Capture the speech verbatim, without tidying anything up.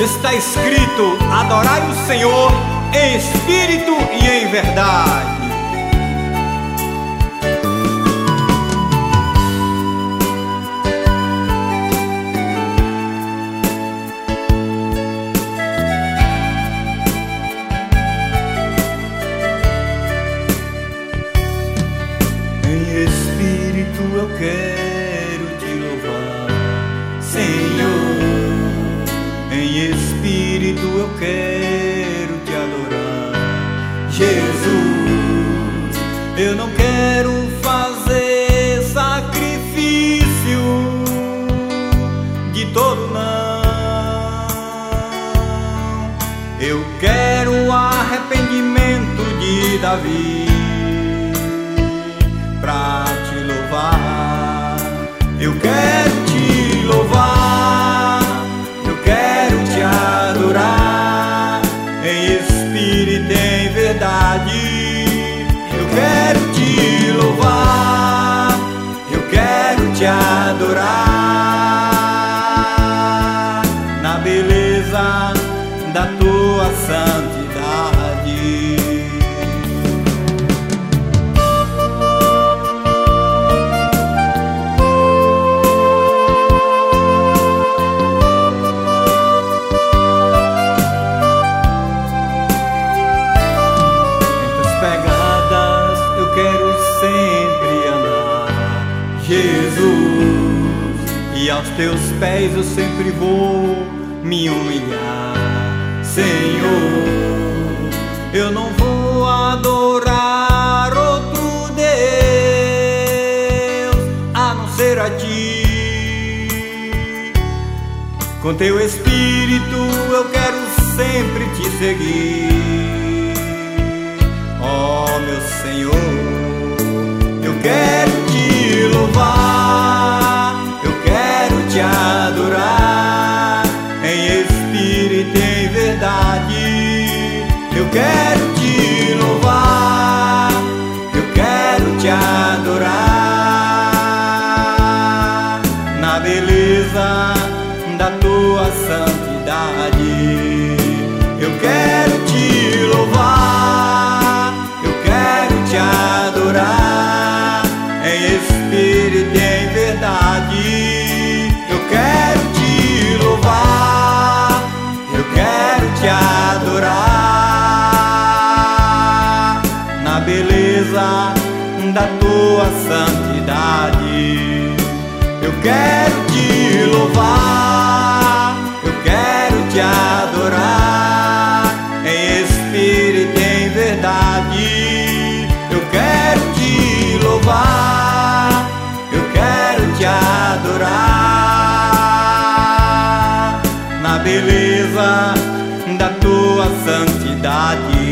Está escrito: adorai o Senhor em espírito e em verdade. Em espírito eu quero te louvar, Senhor. Em espírito eu quero te adorar, Jesus. Eu não quero fazer sacrifício de todo, não. Eu quero o arrependimento de Davi pra te louvar. Eu quero te louvar, eu quero te adorar em espírito e em verdade. Eu quero te louvar, eu quero te adorar na beleza da tua santidade. Jesus, e aos teus pés eu sempre vou me humilhar, Senhor. Eu não vou adorar outro Deus a não ser a ti. Com teu espírito eu quero sempre te seguir, ó meu Senhor. Eu quero te louvar, eu quero te adorar em espírito e em verdade. Eu quero te louvar, eu quero te adorar na beleza da tua santidade. Eu quero te louvar, eu quero te adorar em espírito e em verdade. Eu quero te louvar, eu quero te adorar na beleza da tua santidade. Eu quero te louvar, eu quero te adorar em espírito e em verdade. Eu quero te louvar, eu quero te adorar na beleza da tua santidade.